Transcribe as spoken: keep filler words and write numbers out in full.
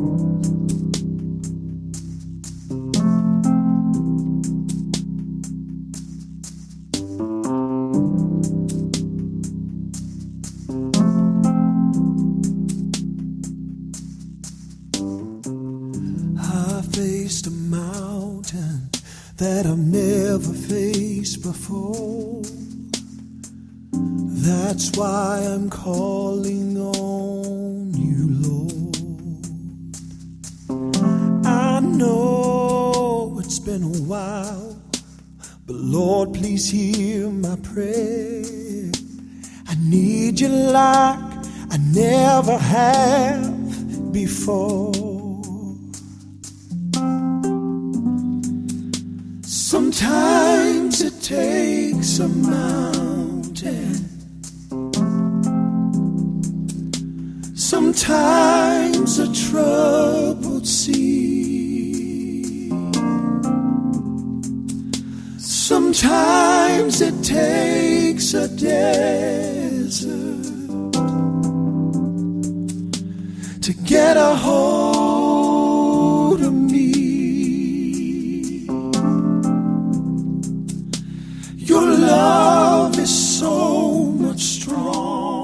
Faced a mountain that I've never faced before. That's why I'm calling on you, Lord. I know it's been a while, but Lord, please hear my prayer. I need you like I never have before. Sometimes it takes a mountain, sometimes a troubled sea, sometimes it takes a desert to get a hold of me. Your love is so much stronger